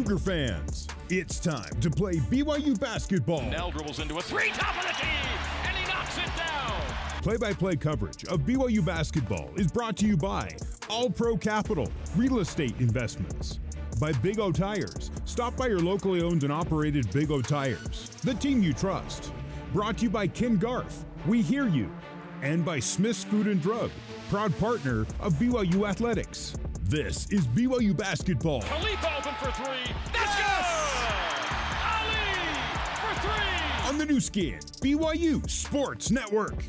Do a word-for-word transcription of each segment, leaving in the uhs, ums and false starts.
Cougar fans, it's time to play B Y U basketball. Nell dribbles into a three, top of the key, and he knocks it down. Play-by-play coverage of B Y U basketball is brought to you by All Pro Capital, Real Estate Investments. By Big O Tires. Stop by your locally owned and operated Big O Tires, the team you trust. Brought to you by Ken Garff, we hear you. And by Smith's Food and Drug, proud partner of B Y U Athletics. This is B Y U basketball. Khalifa open for three. That's good! Ali for three! On the new skin, B Y U Sports Network.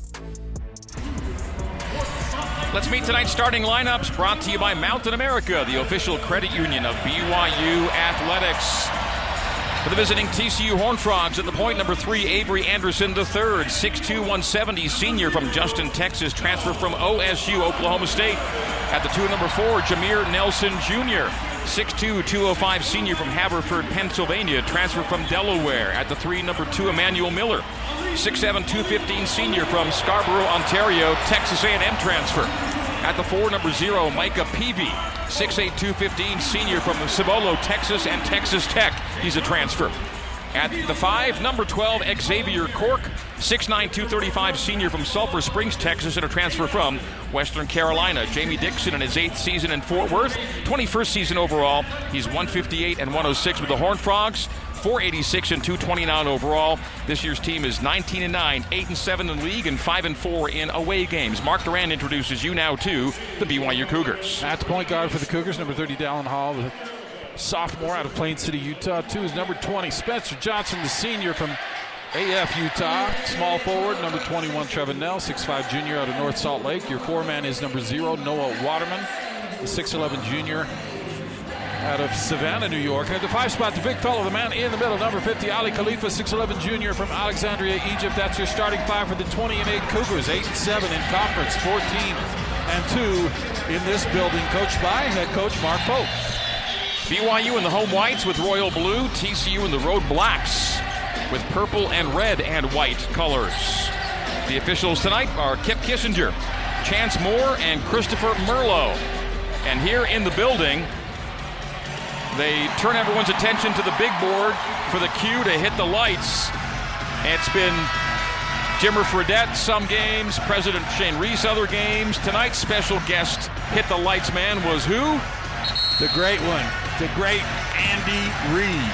Let's meet tonight's starting lineups, brought to you by Mountain America, the official credit union of B Y U Athletics. For the visiting T C U Horned Frogs, at the point, number three, Avery Anderson the third, six two, one seventy, senior from Justin, Texas, transfer from O S U, Oklahoma State. At the two, number four, Jameer Nelson Junior, six two, two oh five, senior from Haverford, Pennsylvania, transfer from Delaware. At the three, number two, Emmanuel Miller, six seven, two fifteen, senior from Scarborough, Ontario, Texas A and M transfer. At the four, number zero, Micah Peavy, six eight, two fifteen, senior from Cibolo, Texas, and Texas Tech. He's a transfer. At the five, number twelve, Xavier Cork, six nine, two thirty-five, senior from Sulphur Springs, Texas, and a transfer from Western Carolina. Jamie Dixon in his eighth season in Fort Worth, twenty-first season overall. He's one fifty-eight and one oh six with the Horned Frogs, four eighty-six and two twenty-nine overall. This year's team is nineteen and nine, eight and seven in league, and five and four in away games. Mark Duran introduces you now to the B Y U Cougars. At the point guard for the Cougars, number thirty, Dallin Hall, the sophomore out of Plain City, Utah. Two is number twenty, Spencer Johnson, the senior from A F Utah. Small forward, number twenty-one, Trevin Nell, six five junior out of North Salt Lake. Your four-man is number zero, Noah Waterman, the six eleven junior out of Savannah, New York. And at the five spot, the big fellow, the man in the middle, number fifty, Ali Khalifa, six eleven junior from Alexandria, Egypt. That's your starting five for the twenty and eight Cougars, eight and seven in conference, fourteen and two in this building, coached by head coach Mark Pope. B Y U in the home whites with royal blue, T C U in the road blacks with purple and red and white colors. The officials tonight are Kip Kissinger, Chance Moore, and Christopher Merlot. And here in the building, they turn everyone's attention to the big board for the cue to hit the lights. It's been Jimmer Fredette some games, President Shane Reese other games. Tonight's special guest hit the lights man was who? The great one, the great Andy Reid.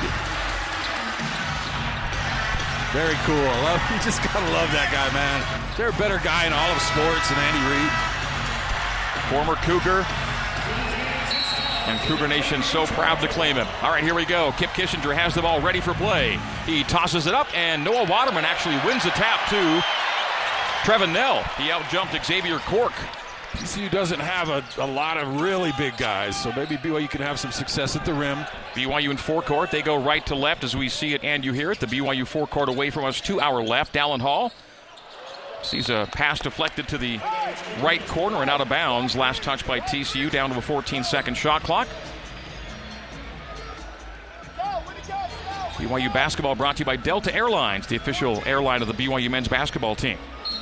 Very cool. Love, you just gotta love that guy, man. Is there a better guy in all of sports than Andy Reid? Former Cougar. And Cougar Nation so proud to claim him. All right, here we go. Kip Kissinger has the ball ready for play. He tosses it up, and Noah Waterman actually wins the tap to Trevin Nell. He out-jumped Xavier Cork. T C U doesn't have a, a lot of really big guys, so maybe B Y U can have some success at the rim. B Y U in forecourt. They go right to left as we see it and you hear it. The B Y U forecourt away from us to our left. Dallin Hall sees a pass deflected to the right corner and out of bounds. Last touch by T C U, down to a fourteen-second shot clock. B Y U basketball brought to you by Delta Airlines, the official airline of the B Y U men's basketball team.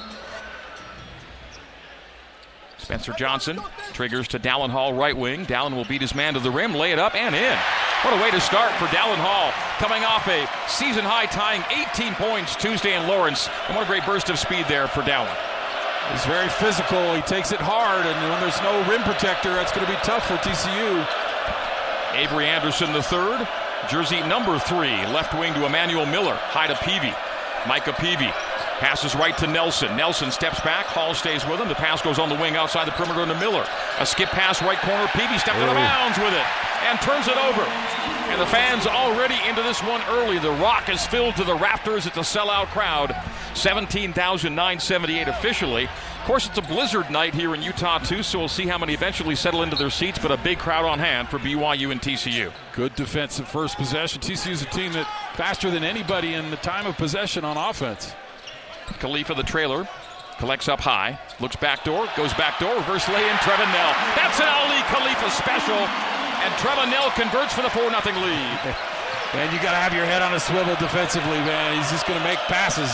Spencer Johnson triggers to Dallin Hall, right wing. Dallin will beat his man to the rim, lay it up, and in. What a way to start for Dallin Hall, coming off a season-high tying eighteen points Tuesday in Lawrence. And what a great burst of speed there for Dallin. He's very physical. He takes it hard, and when there's no rim protector, that's going to be tough for T C U. Avery Anderson the third, jersey number three, left wing to Emmanuel Miller, high to Peavy. Micah Peavy passes right to Nelson. Nelson steps back. Hall stays with him. The pass goes on the wing outside the perimeter to Miller. A skip pass right corner. Peavy stepped out of bounds with it and turns it over. And the fans already into this one early. The Rock is filled to the rafters. It's a sellout crowd. seventeen thousand nine hundred seventy-eight officially. Of course, it's a blizzard night here in Utah, too, so we'll see how many eventually settle into their seats, but a big crowd on hand for B Y U and T C U. Good defensive first possession. T C U is a team that faster than anybody in the time of possession on offense. Khalifa, the trailer, collects up high, looks back door, goes back door, reverse lay-in, Trevin Nell. That's an Ali Khalifa special, and Trevin Nell converts for the four nothing lead. Man, you got to have your head on a swivel defensively, man. He's just going to make passes.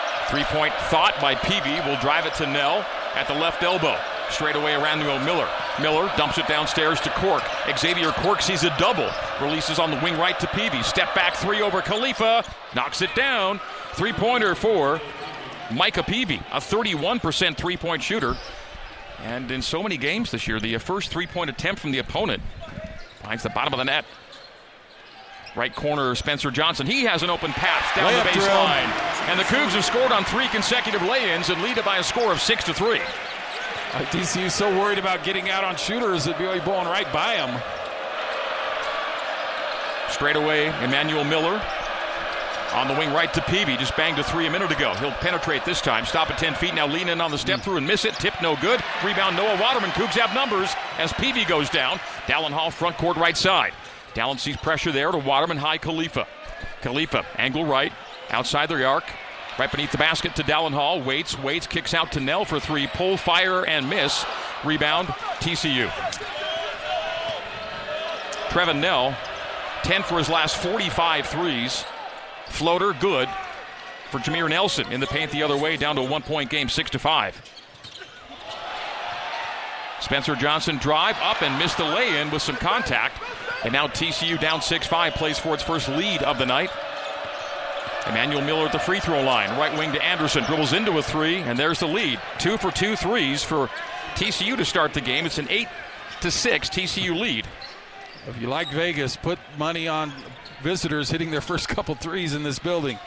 Three-point thought by Peavy will drive it to Nell at the left elbow. Straight away around to Miller. Miller dumps it downstairs to Cork. Xavier Cork sees a double. Releases on the wing right to Peavy. Step back three over Khalifa. Knocks it down. Three-pointer for Micah Peavy, a thirty-one percent three-point shooter. And in so many games this year, the first three-point attempt from the opponent finds the bottom of the net. Right corner, Spencer Johnson. He has an open path down Layup the baseline. And the Cougs have scored on three consecutive lay-ins and lead it by a score of six to three. Uh, T C U so worried about getting out on shooters that B Y U blowing right by them. Straight away, Emmanuel Miller on the wing right to Peavy. Just banged a three a minute ago. He'll penetrate this time. Stop at ten feet. Now lean in on the step through and miss it. Tip no good. Rebound Noah Waterman. Cougs have numbers as Peavy goes down. Dallin Hall front court right side. Dallin sees pressure there to Waterman. High Khalifa. Khalifa, angle right. Outside the arc. Right beneath the basket to Dallin Hall. Waits, waits, kicks out to Nell for three. Pull, fire, and miss. Rebound, T C U. Trevin Nell, ten for his last forty-five threes. Floater, good for Jameer Nelson in the paint the other way, down to a one-point game, six to five. Spencer Johnson drive up and missed the lay-in with some contact. And now T C U down six five, plays for its first lead of the night. Emmanuel Miller at the free throw line. Right wing to Anderson. Dribbles into a three, and there's the lead. Two for two threes for T C U to start the game. It's an eight to six T C U lead. If you like Vegas, put money on visitors hitting their first couple threes in this building.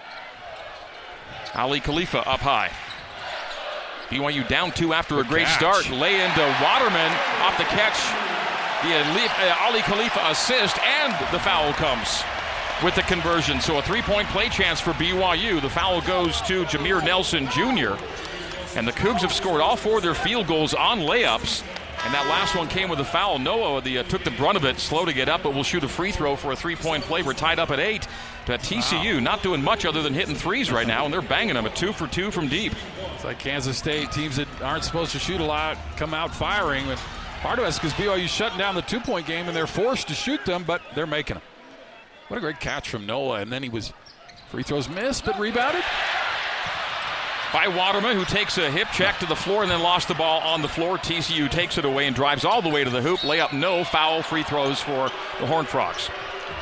Ali Khalifa up high. B Y U down two after a Good great catch. start. Lay into Waterman off the catch. The uh, Ali Khalifa assist, and the foul comes with the conversion. So a three-point play chance for B Y U. The foul goes to Jameer Nelson Junior And the Cougs have scored all four of their field goals on layups. And that last one came with a foul. Noah the, uh, took the brunt of it, slow to get up, but will shoot a free throw for a three-point play. We're tied up at eight. To T C U, wow. Not doing much other than hitting threes right now, and they're banging them at two for two from deep. It's like Kansas State, teams that aren't supposed to shoot a lot come out firing. But part of it's because B Y U's shutting down the two-point game, and they're forced to shoot them, but they're making them. What a great catch from Noah, and then he was free throws missed, but rebounded by Waterman, who takes a hip check to the floor and then lost the ball on the floor. T C U takes it away and drives all the way to the hoop. Layup, no. Foul, free throws for the Horned Frogs.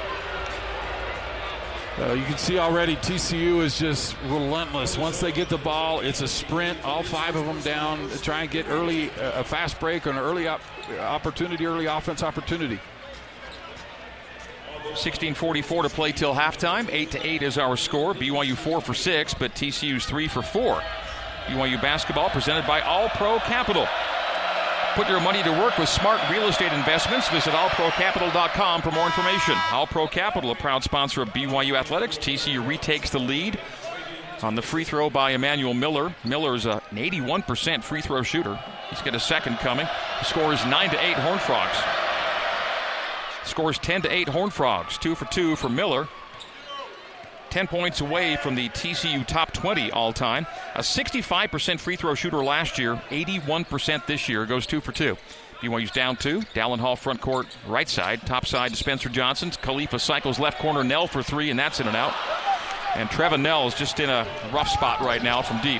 Uh, you can see already T C U is just relentless. Once they get the ball, it's a sprint. All five of them down. Try and get early, uh, a fast break or an early op- opportunity, early offense opportunity. sixteen forty-four to play till halftime. eight to eight is our score. B Y U four for six, but T C U's three for four. B Y U basketball presented by All Pro Capital. Put your money to work with smart real estate investments. Visit all pro capital dot com for more information. All Pro Capital, a proud sponsor of B Y U Athletics. T C U retakes the lead on the free throw by Emmanuel Miller. Miller's an eighty-one percent free throw shooter. He's got a second coming. The score is nine to eight Horned Frogs. Scores ten to eight Horned Frogs. Two for two for Miller. ten points away from the T C U top twenty all-time. A sixty-five percent free throw shooter last year, eighty-one percent this year. Goes two for two. B Y U's down two. Dallin Hall front court right side. Top side to Spencer Johnson. Khalifa cycles left corner. Nell for three, and that's in and out. And Trevin Nell is just in a rough spot right now from deep.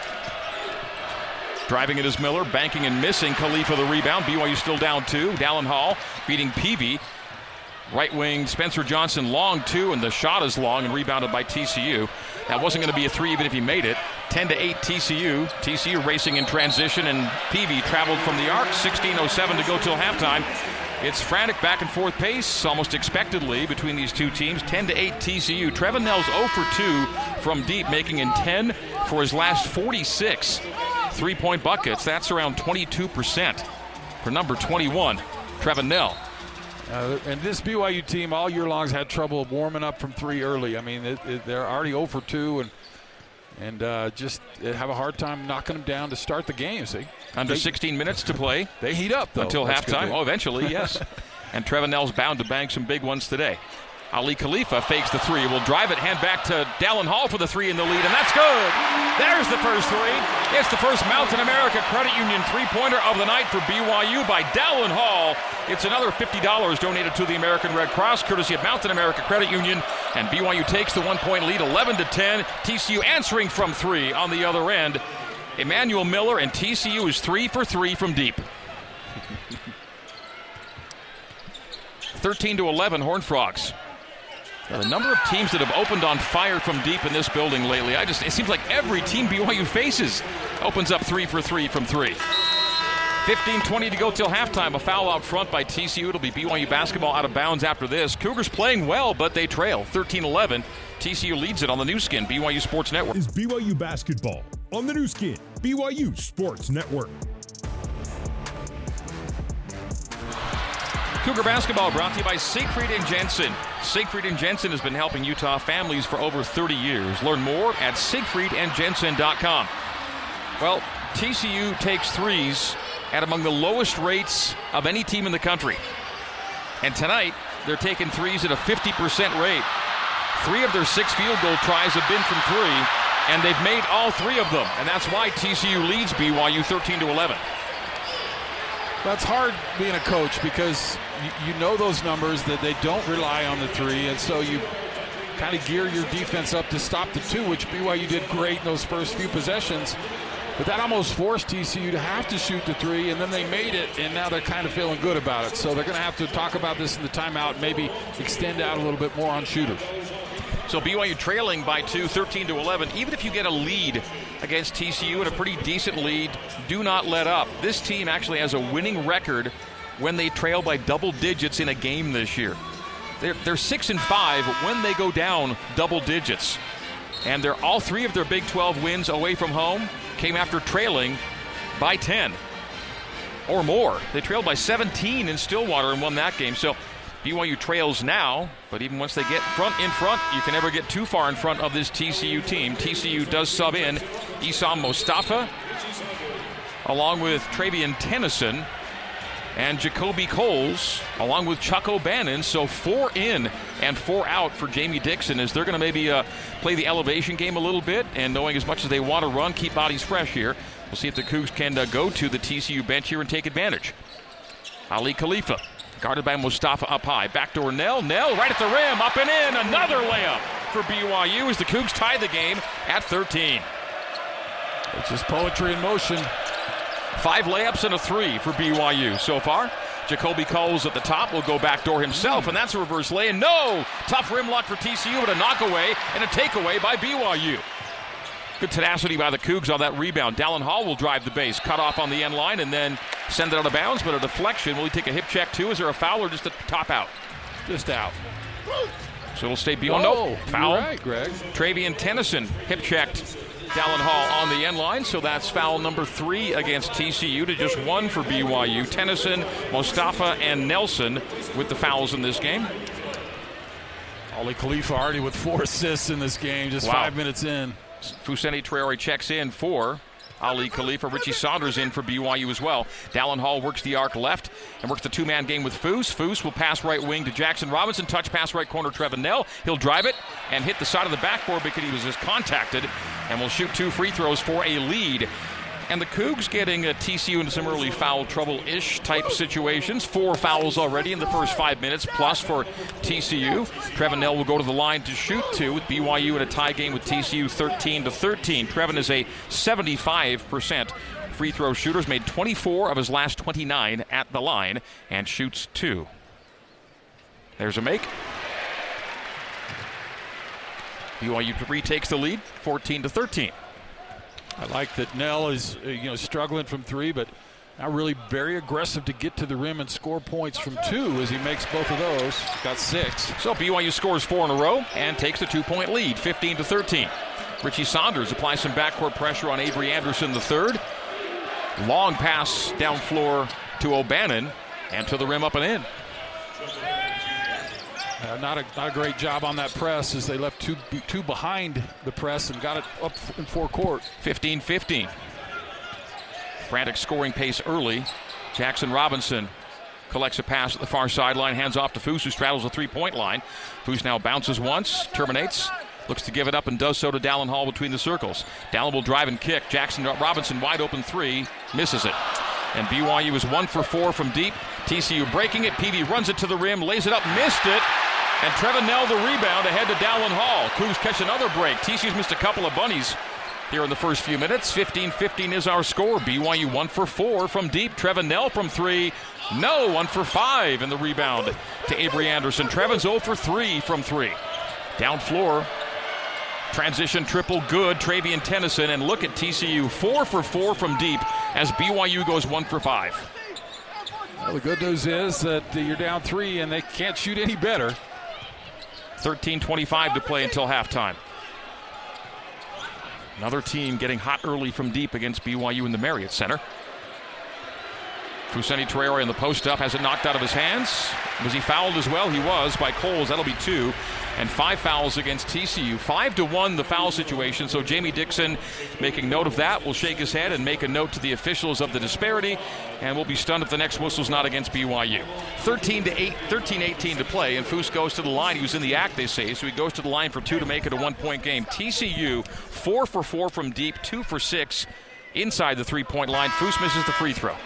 Driving it is Miller, banking and missing. Khalifa the rebound. B Y U still down two. Dallin Hall beating Peavy. Right wing, Spencer Johnson, long two, and the shot is long and rebounded by T C U. That wasn't going to be a three even if he made it. ten to eight T C U. T C U racing in transition, and Peavy traveled from the arc. sixteen oh seven to go till halftime. It's frantic back and forth pace, almost expectedly, between these two teams. ten to eight T C U. Trevin Nell's zero for two from deep, making in ten for his last forty-six three-point buckets. That's around twenty-two percent for number twenty-one, Trevin Nell. Uh, and this B Y U team all year long has had trouble warming up from three early. I mean, it, it, they're already zero for two and and uh, just have a hard time knocking them down to start the game. See, under they, sixteen minutes to play. They heat up though until That's halftime. Oh, eventually, yes. And Trevin Nell's bound to bang some big ones today. Ali Khalifa fakes the three. Will drive it, hand back to Dallin Hall for the three in the lead, and that's good. There's the first three. It's the first Mountain America Credit Union three-pointer of the night for B Y U by Dallin Hall. It's another fifty dollars donated to the American Red Cross, courtesy of Mountain America Credit Union, and B Y U takes the one-point lead, eleven to ten. T C U answering from three on the other end. Emmanuel Miller, and T C U is three for three from deep. thirteen to eleven, Horned Frogs. Now, the number of teams that have opened on fire from deep in this building lately, I just it seems like every team B Y U faces opens up three for three from three. fifteen twenty to go till halftime. A foul out front by T C U. It'll be B Y U basketball out of bounds after this. Cougars playing well, but they trail thirteen eleven. T C U leads it on the new skin, B Y U Sports Network. Is B Y U basketball on the new skin, B Y U Sports Network. Cougar basketball brought to you by Siegfried and Jensen. Siegfried and Jensen has been helping Utah families for over thirty years. Learn more at siegfried and jensen dot com. Well, T C U takes threes at among the lowest rates of any team in the country. And tonight, they're taking threes at a fifty percent rate. Three of their six field goal tries have been from three, and they've made all three of them. And that's why T C U leads B Y U thirteen to eleven. That's hard being a coach because you, you know those numbers that they don't rely on the three, and so you kind of gear your defense up to stop the two, which B Y U did great in those first few possessions. But that almost forced T C U to have to shoot the three, and then they made it, and now they're kind of feeling good about it. So they're going to have to talk about this in the timeout, maybe extend out a little bit more on shooters. So B Y U trailing by two, thirteen to eleven. Even if you get a lead against T C U and a pretty decent lead, do not let up. This team actually has a winning record when they trail by double digits in a game this year. They're, they're six and five when they go down double digits. And they're all three of their Big twelve wins away from home came after trailing by ten or more. They trailed by seventeen in Stillwater and won that game. So B Y U trails now, but even once they get front in front, you can never get too far in front of this T C U team. T C U does sub in Isam Mostafa, along with Travian Tennyson and Jacoby Coles, along with Chuck O'Bannon. So four in and four out for Jamie Dixon as they're going to maybe uh, play the elevation game a little bit, and knowing as much as they want to run, keep bodies fresh here. We'll see if the Cougs can uh, go to the T C U bench here and take advantage. Ali Khalifa, guarded by Mostafa up high. Backdoor Nell. Nell right at the rim. Up and in. Another layup for B Y U as the Cougs tie the game at thirteen. It's just poetry in motion. Five layups and a three for B Y U so far. Jacoby Coles at the top will go backdoor himself, and that's a reverse lay. And no! Tough rim lock for T C U, but a knockaway and a takeaway by B Y U. Good tenacity by the Cougs on that rebound. Dallin Hall will drive the base, cut off on the end line, and then send it out of bounds, but a deflection. Will he take a hip check too? Is there a foul or just a top out? Just out. So it'll stay beyond. Oh, no, foul. You're right, Greg. Travian Tennyson hip checked Dallin Hall on the end line, so that's foul number three against T C U to just one for B Y U. Tennyson, Mostafa, and Nelson with the fouls in this game. Ali Khalifa already with four assists in this game, just wow. five minutes in. Fousseyni Traore checks in for Ali Khalifa. Richie Saunders in for B Y U as well. Dallin Hall works the arc left and works the two-man game with Foose. Foose will pass right wing to Jackson Robinson. Touch pass right corner, Trevin Nell. He'll drive it and hit the side of the backboard because he was just contacted, and will shoot two free throws for a lead. And the Cougs getting a T C U into some early foul trouble-ish type situations. Four fouls already in the first five minutes, plus for T C U. Trevin Nell will go to the line to shoot two, with B Y U in a tie game with T C U thirteen to thirteen. Trevin is a seventy-five percent free throw shooter. He's made twenty-four of his last twenty-nine at the line and shoots two. There's a make. B Y U retakes the lead, fourteen to thirteen. I like that Nell is uh, you know struggling from three, but now really very aggressive to get to the rim and score points from two as he makes both of those. Got six. So B Y U scores four in a row and takes the two-point lead, fifteen to thirteen. Richie Saunders applies some backcourt pressure on Avery Anderson the third. Long pass down floor to O'Bannon and to the rim, up and in. Uh, not a not a great job on that press as they left two two behind the press and got it up in forecourt. fifteen fifteen. Frantic scoring pace early. Jackson Robinson collects a pass at the far sideline, hands off to Foose, who straddles the three-point line. Foose now bounces once, terminates, looks to give it up, and does so to Dallin Hall between the circles. Dallin will drive and kick. Jackson Robinson wide open three, misses it. And B Y U is one for four from deep. T C U breaking it. Peavy runs it to the rim, lays it up, missed it. And Trevin Nell the rebound ahead to Dallin Hall. Cougs catch another break. T C U's missed a couple of bunnies here in the first few minutes. fifteen fifteen is our score. B Y U one for four from deep. Trevin Knell from three. No, one for five in the rebound to Avery Anderson. Trevin's zero for three from three. Down floor. Transition triple good. Travian Tennyson. And look at T C U. four for four from deep as B Y U goes one for five. Well, the good news is that you're down three and they can't shoot any better. thirteen twenty-five to play until halftime. Another team getting hot early from deep against B Y U in the Marriott Center. Fousseyni Traore in the post-up has it knocked out of his hands. Was he fouled as well? He was by Coles. That'll be two. And five fouls against T C U. Five to one the foul situation. So Jamie Dixon making note of that. Will shake his head and make a note to the officials of the disparity. And we'll be stunned if the next whistle's not against B Y U. thirteen to eight, thirteen eighteen to play. And Foose goes to the line. He was in the act, they say. So he goes to the line for two to make it a one-point game. T C U four for four from deep. Two for six inside the three-point line. Foose misses the free throw.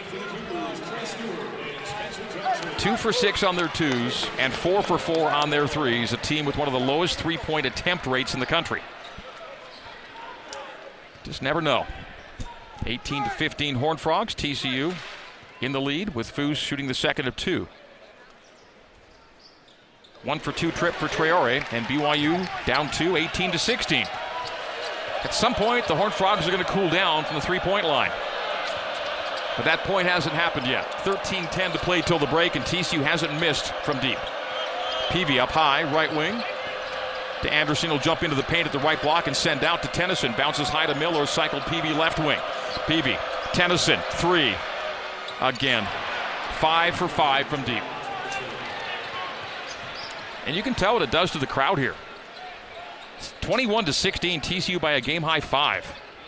Two for six on their twos and four for four on their threes. A team with one of the lowest three-point attempt rates in the country. Just never know. eighteen to fifteen Horned Frogs. T C U in the lead with Foose shooting the second of two. One for two trip for Traore and B Y U down two, eighteen to sixteen. At some point, the Horned Frogs are going to cool down from the three-point line. But that point hasn't happened yet. thirteen ten to play till the break, and T C U hasn't missed from deep. Peavy up high, right wing. To Anderson, he'll jump into the paint at the right block and send out to Tennyson. Bounces high to Miller, cycled Peavy left wing. Peavy, Tennyson, three. Again, five for five from deep. And you can tell what it does to the crowd here. twenty-one to sixteen, T C U by a game-high five.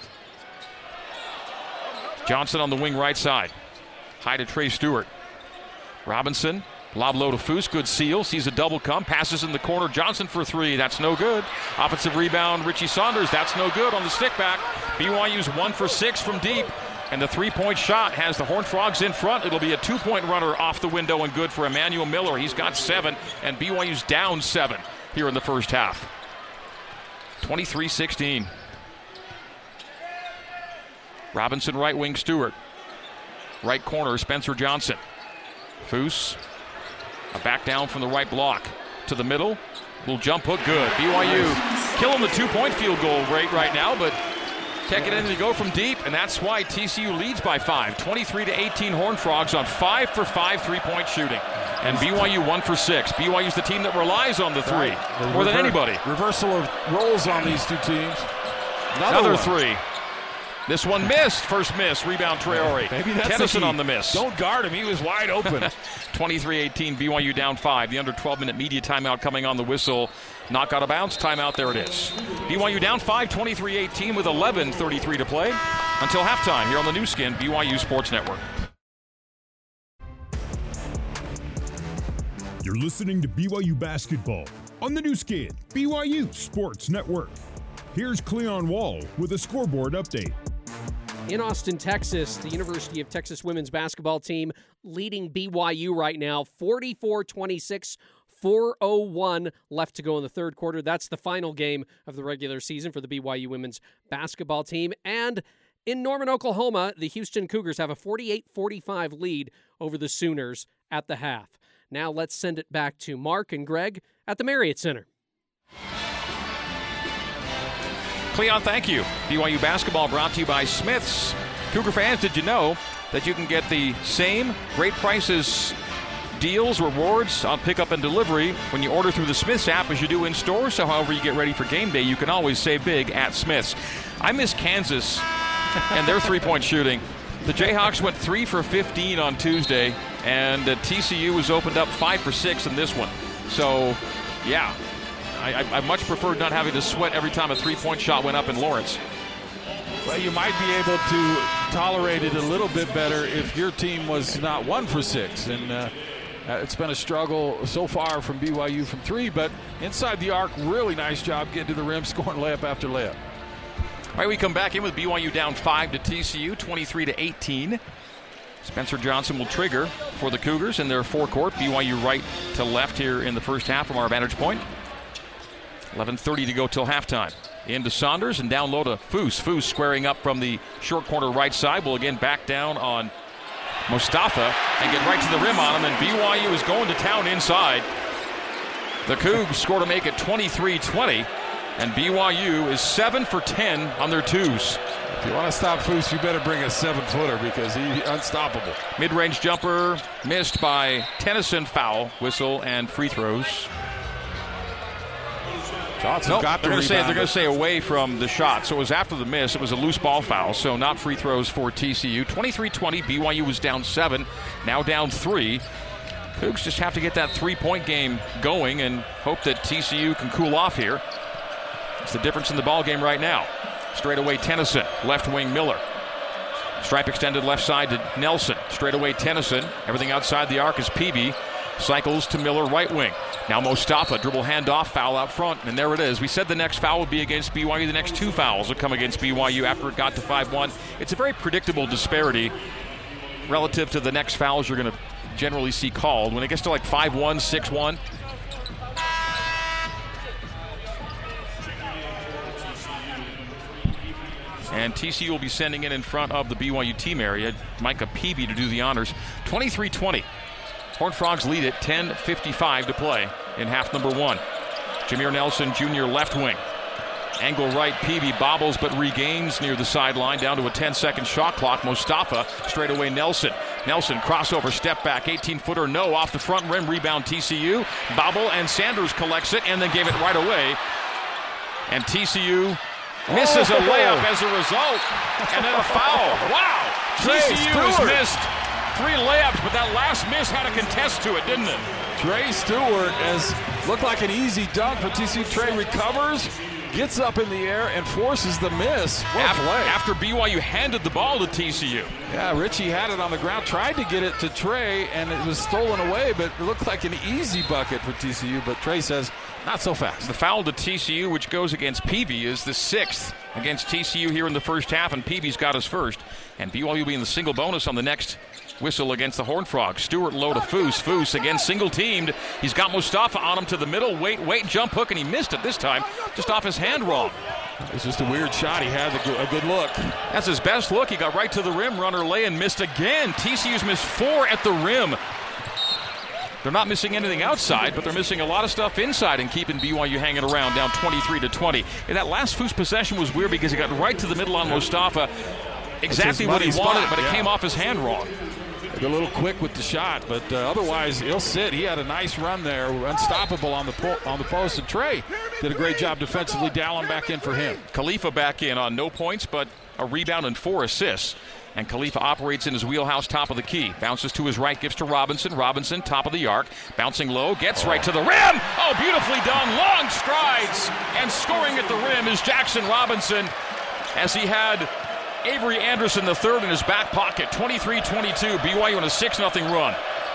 Johnson on the wing right side. High to Trey Stewart. Robinson, lob low to Foose. Good seal. Sees a double come. Passes in the corner. Johnson for three. That's no good. Offensive rebound. Richie Saunders. That's no good on the stick back. B Y U's one for six from deep. And the three-point shot has the Horned Frogs in front. It'll be a two-point runner off the window and good for Emmanuel Miller. He's got seven. And B Y U's down seven here in the first half. twenty-three sixteen. Robinson right wing Stewart. Right corner Spencer Johnson. Foose. A back down from the right block. To the middle. Little jump hook good. B Y U killing the two-point field goal rate right now, but can't get anything to go from deep, and that's why T C U leads by five. twenty-three to eighteen Horned Frogs on five for five three-point shooting. And B Y U one for six. B Y U's the team that relies on the three right. more than anybody. Reversal of roles on these two teams. Another, Another three. This one missed. First miss. Rebound Traore. Maybe that's Tennyson on the miss. Don't guard him. He was wide open. twenty-three eighteen. B Y U down five. The under twelve-minute media timeout coming on the whistle. Knock out of bounds. Timeout. There it is. B Y U down five. twenty-three eighteen with eleven thirty-three to play until halftime here on the new skin B Y U Sports Network. You're listening to B Y U basketball on the new skin B Y U Sports Network. Here's Cleon Wall with a scoreboard update. In Austin, Texas, the University of Texas women's basketball team leading B Y U right now, forty-four twenty-six, four oh one left to go in the third quarter. That's the final game of the regular season for the B Y U women's basketball team. And in Norman, Oklahoma, the Houston Cougars have a forty-eight forty-five lead over the Sooners at the half. Now let's send it back to Mark and Greg at the Marriott Center. Cleon, thank you. B Y U basketball brought to you by Smith's. Cougar fans, did you know that you can get the same great prices, deals, rewards on pickup and delivery when you order through the Smith's app as you do in store? So however you get ready for game day, you can always save big at Smith's. I miss Kansas and their three-point shooting. The Jayhawks went three for fifteen on Tuesday, and uh, T C U was opened up five for six in this one. So, yeah. I, I, I much preferred not having to sweat every time a three-point shot went up in Lawrence. Well, you might be able to tolerate it a little bit better if your team was not one for six. And uh, it's been a struggle so far from B Y U from three, but inside the arc, really nice job getting to the rim, scoring layup after layup. All right, we come back in with B Y U down five to T C U, twenty-three to eighteen. Spencer Johnson will trigger for the Cougars in their forecourt. B Y U right to left here in the first half from our vantage point. eleven thirty to go till halftime. into Saunders and down low to Foose. Foose squaring up from the short corner right side. Will again back down on Mustafa and get right to the rim on him, and B Y U is going to town inside. The Cougs score to make it twenty-three twenty, and B Y U is seven for ten on their twos. If you want to stop Foose, you better bring a seven-footer because he's unstoppable. Mid-range jumper missed by Tennyson. Foul, whistle, and free throws. Johnson nope, got the they're going to say rebound. they're going to say away from the shot. So it was after the miss. It was a loose ball foul, so not free throws for T C U. twenty-three twenty. B Y U was down seven, now down three. Cougs just have to get that three-point game going and hope that T C U can cool off here. It's the difference in the ball game right now. Straight away Tennyson, left wing Miller. Stripe extended left side to Nelson. Straight away Tennyson. Everything outside the arc is Peavy. Cycles to Miller, right wing. Now Mustafa, dribble handoff, foul out front, and there it is. We said the next foul would be against B Y U. The next two fouls would come against B Y U after it got to five one. It's a very predictable disparity relative to the next fouls you're going to generally see called. When it gets to like five one, six one, and T C U will be sending it in front of the B Y U team area. Micah Peavy to do the honors. twenty-three twenty. Horned Frogs lead it, ten fifty-five to play in half number one. Jameer Nelson Junior left wing. Angle right, Peavy bobbles but regains near the sideline, down to a ten-second shot clock. Mustafa, straight away Nelson. Nelson, crossover, step back, eighteen-footer, no, off the front rim, rebound T C U. Bobble, and Sanders collects it and then gave it right away. And T C U misses oh. a layup as a result, and then a foul. Wow! Trey T C U has Stewart. missed three layups, but that last miss had a contest to it, didn't it? Trey Stewart has looked like an easy dunk for T C U. Trey recovers, gets up in the air, and forces the miss. What after, a play. after B Y U handed the ball to T C U. Yeah, Richie had it on the ground, tried to get it to Trey, and it was stolen away, but it looked like an easy bucket for T C U, but Trey says, not so fast. The foul to T C U, which goes against Peavy, is the sixth against T C U here in the first half, and Peavy's got his first. And B Y U will be in the single bonus on the next whistle against the Horned Frogs. Stewart low to Foose. Foose again single teamed. He's got Mustafa on him to the middle. Wait, wait, jump hook, and he missed it this time, just off his hand wrong. It was just a weird shot. He had a good look. That's his best look. He got right to the rim, runner lay, and missed again. T C U's missed four at the rim. They're not missing anything outside, but they're missing a lot of stuff inside and keeping B Y U hanging around, down twenty-three to twenty. And that last Foose possession was weird because he got right to the middle on Mustafa. Exactly what he wanted, spot, but it yeah. came off his hand wrong. A little quick with the shot, but uh, otherwise he'll sit. He had a nice run there, unstoppable on the po- on the post. And Trey did a great job defensively. Dallin back in for him. Khalifa back in on no points, but a rebound and four assists. And Khalifa operates in his wheelhouse, top of the key. Bounces to his right, gives to Robinson. Robinson, top of the arc, bouncing low, gets right to the rim. Oh, beautifully done. Long strides. And scoring at the rim is Jackson Robinson, as he had Avery Anderson the third in his back pocket. twenty-three twenty-two. B Y U in a six nothing run.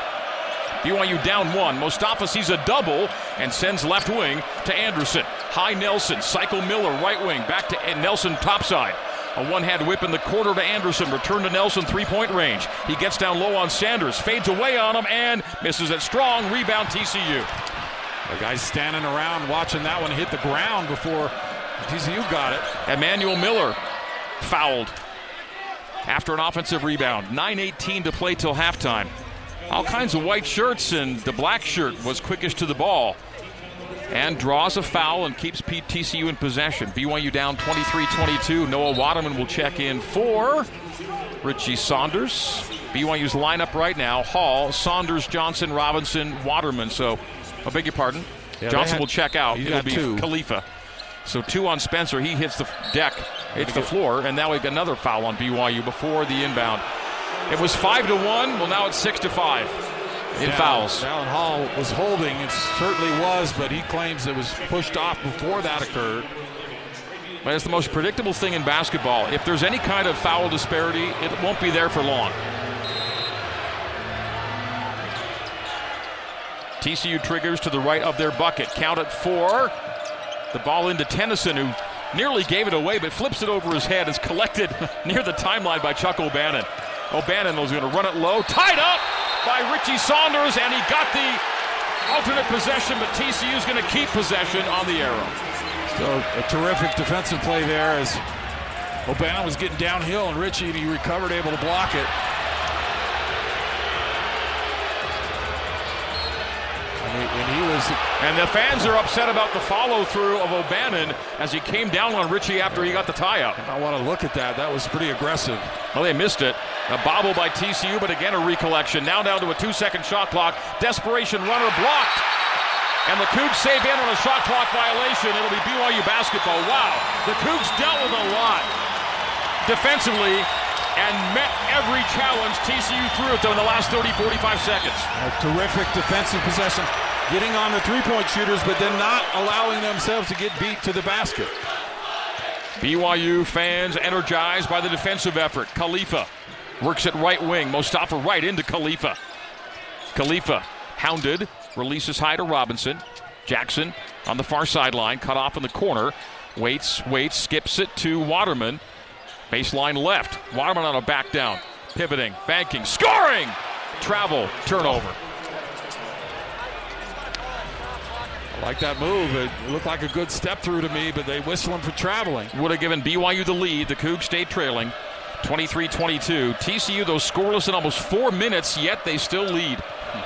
B Y U down one. Mustafa sees a double and sends left wing to Anderson. High Nelson. Cycle Miller, right wing. Back to Nelson, topside. A one-hand whip in the corner to Anderson. Return to Nelson, three-point range. He gets down low on Sanders. Fades away on him and misses it strong. Rebound T C U. The guy's standing around watching that one hit the ground before T C U got it. Emmanuel Miller fouled after an offensive rebound. nine eighteen to play till halftime. All kinds of white shirts, and the black shirt was quickest to the ball and draws a foul and keeps T C U in possession. B Y U down twenty-three twenty-two. Noah Waterman will check in for Richie Saunders. B Y U's lineup right now: Hall, Saunders, Johnson, Robinson, Waterman. So, I beg your pardon. Yeah, Johnson had, will check out. It'll be two. Khalifa. So two on Spencer. He hits the deck. Hits the floor, and now we've got another foul on B Y U before the inbound. It was five to one. Well, now it's six to five in Dallin, fouls. Dallin Hall was holding. It certainly was, but he claims it was pushed off before that occurred. But it's the most predictable thing in basketball. If there's any kind of foul disparity, it won't be there for long. T C U triggers to the right of their bucket. Count it four. The ball into Tennyson, who nearly gave it away, but flips it over his head. Is collected near the timeline by Chuck O'Bannon. O'Bannon was going to run it low. Tied up by Richie Saunders, and he got the alternate possession, but T C U's going to keep possession on the arrow. So a terrific defensive play there as O'Bannon was getting downhill, and Richie, he recovered, able to block it. And he, and he was, and the fans are upset about the follow-through of O'Bannon as he came down on Richie after he got the tie-up. I want to look at that. That was pretty aggressive. Well, they missed it. A bobble by T C U, but again a recollection. Now down to a two-second shot clock. Desperation runner blocked. And the Cougs save in on a shot clock violation. It'll be B Y U basketball. Wow. The Cougs dealt with a lot defensively and met every challenge T C U threw at them in the last thirty, forty-five seconds. A terrific defensive possession, getting on the three-point shooters, but then not allowing themselves to get beat to the basket. B Y U fans energized by the defensive effort. Khalifa works at right wing. Mostafa right into Khalifa. Khalifa hounded, releases high to Robinson. Jackson on the far sideline, cut off in the corner. Waits, waits, skips it to Waterman. Baseline left. Waterman on a back down. Pivoting, banking, scoring! Travel, turnover. I like that move. It looked like a good step through to me, but they whistle him for traveling. Would have given B Y U the lead. The Cougs stayed trailing. twenty-three twenty-two. T C U, though, scoreless in almost four minutes, yet they still lead.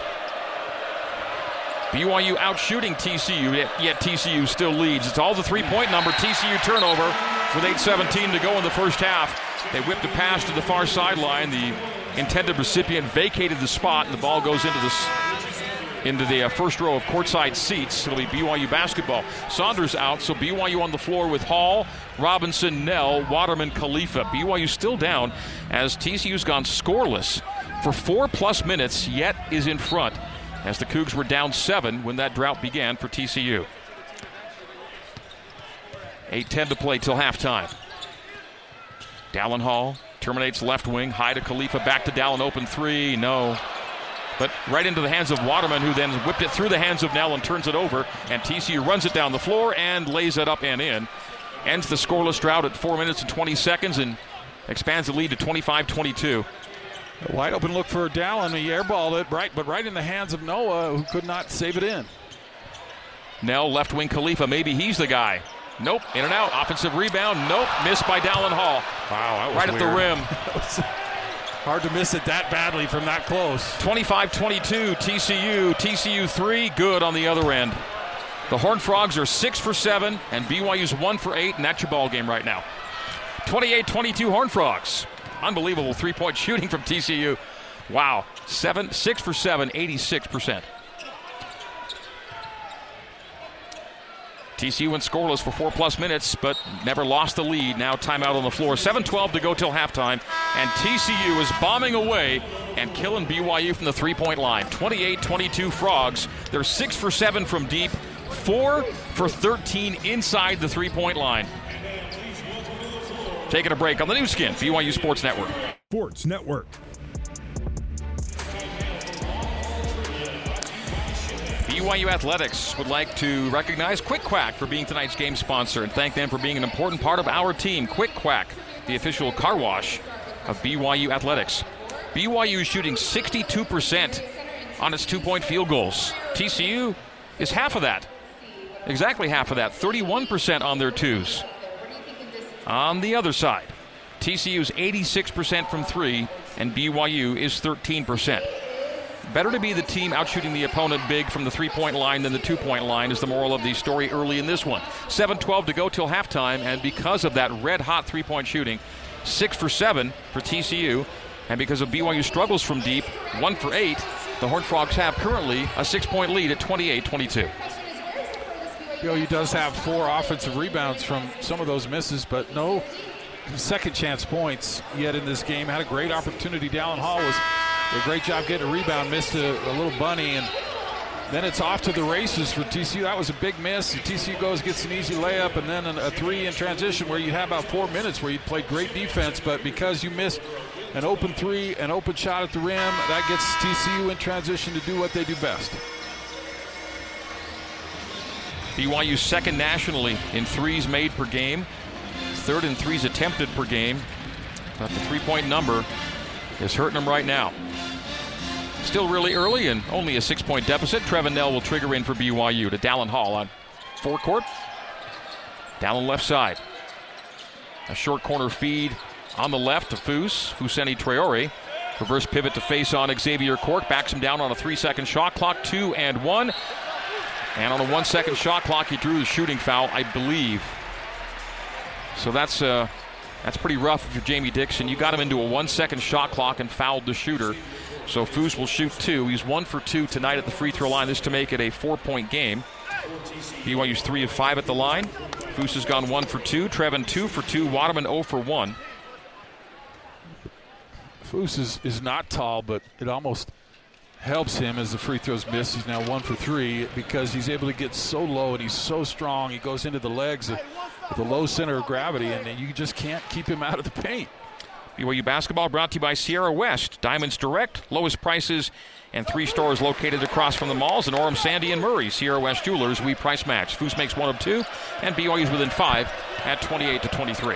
B Y U out shooting T C U, yet, yet T C U still leads. It's all the three-point number. T C U turnover with eight seventeen to go in the first half. They whipped a pass to the far sideline. The intended recipient vacated the spot, and the ball goes into the, into the uh, first row of courtside seats. It'll be B Y U basketball. Saunders out, so B Y U on the floor with Hall, Robinson, Nell, Waterman, Khalifa. B Y U still down as T C U's gone scoreless for four-plus minutes, yet is in front, as the Cougs were down seven when that drought began for T C U. eight ten to play till halftime. Dallin Hall terminates left wing, high to Khalifa, back to Dallin, open three, no. But right into the hands of Waterman, who then whipped it through the hands of Nell and turns it over, and T C U runs it down the floor and lays it up and in. Ends the scoreless drought at four minutes and twenty seconds and expands the lead to twenty-five twenty-two. A wide open look for Dallin. He airballed it, right, but right in the hands of Noah, who could not save it in. Nell, left wing Khalifa, maybe he's the guy. Nope, in and out, offensive rebound, nope, missed by Dallin Hall. Wow, that was right weird. at the rim. Hard to miss it that badly from that close. twenty-five twenty-two, T C U, T C U three, good on the other end. The Horned Frogs are six for seven, and B Y U's one for eight, and that's your ball game right now. twenty-eight twenty-two Horned Frogs. Unbelievable three-point shooting from T C U. Wow, seven, six for seven, eighty-six percent. T C U went scoreless for four-plus minutes, but never lost the lead. Now timeout on the floor. seven twelve to go till halftime, and T C U is bombing away and killing B Y U from the three-point line. twenty-eight twenty-two Frogs. They're six for seven from deep, four for thirteen inside the three-point line. Taking a break on the new skin, B Y U Sports Network. Sports Network. B Y U Athletics would like to recognize Quick Quack for being tonight's game sponsor and thank them for being an important part of our team. Quick Quack, the official car wash of B Y U Athletics. B Y U is shooting sixty-two percent on its two-point field goals. T C U is half of that. Exactly half of that, thirty-one percent on their twos. On the other side, T C U is eighty-six percent from three, and B Y U is thirteen percent. Better to be the team out shooting the opponent big from the three-point line than the two-point line is the moral of the story early in this one. seven twelve to go till halftime, and because of that red-hot three-point shooting, six for seven for T C U, and because of B Y U struggles from deep, one for eight, the Horned Frogs have currently a six-point lead at twenty-eight twenty-two. B Y U does have four offensive rebounds from some of those misses, but no second chance points yet in this game. Had a great opportunity. Dallin Hall was did a great job getting a rebound, missed a, a little bunny, and then it's off to the races for T C U. That was a big miss. T C U goes, gets an easy layup, and then a three in transition where you have about four minutes where you played great defense, but because you missed an open three, an open shot at the rim, that gets T C U in transition to do what they do best. B Y U second nationally in threes made per game, third in threes attempted per game, but the three-point number is hurting them right now. Still really early and only a six-point deficit. Trevin Nell will trigger in for B Y U to Dallin Hall on forecourt. Down on the left side. A short corner feed on the left to Foose. Fousseyni Traore. Reverse pivot to face on Xavier Cork. Backs him down on a three-second shot clock. Two and one. And on a one-second shot clock, he drew the shooting foul, I believe. So that's uh, that's pretty rough if you're Jamie Dixon. You got him into a one-second shot clock and fouled the shooter. So Foose will shoot two. He's one for two tonight at the free throw line. This to make it a four-point game. B Y U's three of five at the line. Foose has gone one for two. Trevin two for two. Waterman zero for one. Foose is, is not tall, but it almost helps him as the free throws miss. He's now one for three because he's able to get so low and he's so strong. He goes into the legs with a low center of gravity, and you just can't keep him out of the paint. B Y U basketball brought to you by Sierra West. Diamonds Direct, lowest prices, and three stores located across from the malls in Orem, Sandy, and Murray. Sierra West Jewelers, we price match. Foose makes one of two, and B Y U's within five at twenty-eight to twenty-three.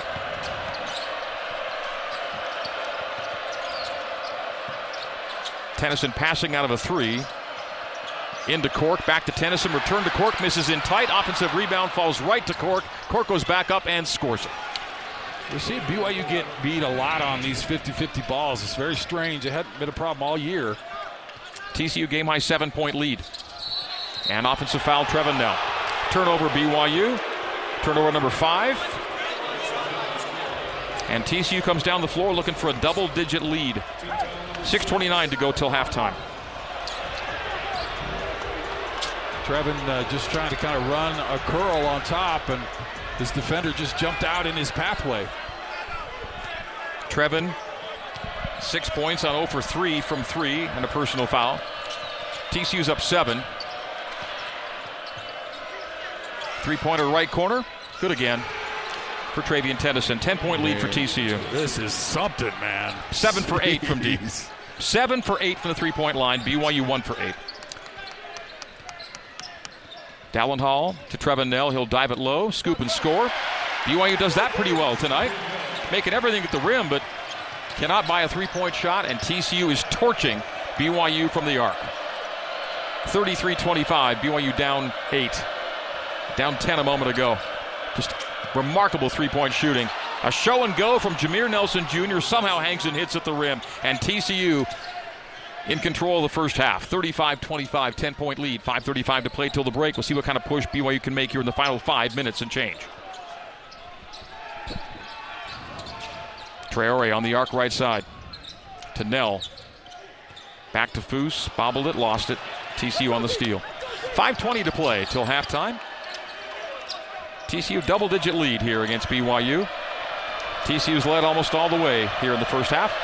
Tennyson passing out of a three. Into Cork, back to Tennyson, return to Cork, misses in tight. Offensive rebound falls right to Cork. Cork goes back up and scores it. We're seeing B Y U get beat a lot on these fifty-fifty balls. It's very strange. It hadn't been a problem all year. T C U game-high seven-point lead. And offensive foul, Trevin now. Turnover, B Y U. Turnover number five. And T C U comes down the floor looking for a double-digit lead. six twenty-nine to go till halftime. Trevin uh, just trying to kind of run a curl on top, and his defender just jumped out in his pathway. Trevin, six points on zero for three from three and a personal foul. T C U's up seven. Three-pointer right corner. Good again for Travian Tennyson. ten-point lead for T C U. This is something, man. Seven for eight from deep. Seven for eight from the three-point line. B Y U one for eight. Dallin Hall to Trevin Knell. He'll dive it low, scoop and score. B Y U does that pretty well tonight. Making everything at the rim, but cannot buy a three-point shot, and T C U is torching B Y U from the arc. thirty-three twenty-five, B Y U down eight. Down ten a moment ago. Just remarkable three-point shooting. A show and go from Jameer Nelson Junior Somehow hangs and hits at the rim, and T C U in control of the first half. thirty-five twenty-five, ten-point lead. five thirty-five to play till the break. We'll see what kind of push B Y U can make here in the final five minutes and change. Traore on the arc right side to Knell. Back to Foose. Bobbled it, lost it. T C U on the steal. five twenty to play till halftime. T C U double-digit lead here against B Y U. T C U's led almost all the way here in the first half.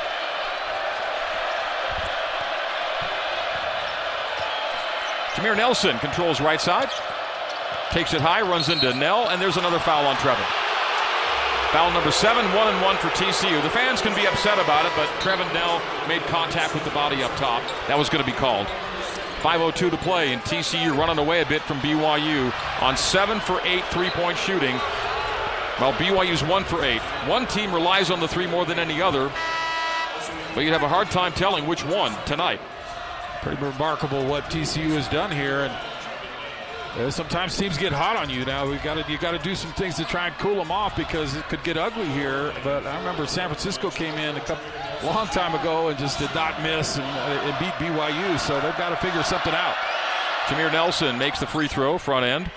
Jameer Nelson controls right side. Takes it high, runs into Knell, and there's another foul on Trevin. Foul number seven, one and one for T C U. The fans can be upset about it, but Trevin Knell made contact with the body up top. That was going to be called. five oh two to play, and T C U running away a bit from B Y U on seven for eight three-point shooting. Well, B Y U's one for eight. One team relies on the three more than any other, but you'd have a hard time telling which one tonight. Pretty remarkable what T C U has done here, and uh, sometimes teams get hot on you. Now we got to you got to do some things to try and cool them off because it could get ugly here. But I remember San Francisco came in a couple, long time ago and just did not miss and, uh, and beat B Y U. So they've got to figure something out. Jameer Nelson makes the free throw, front end.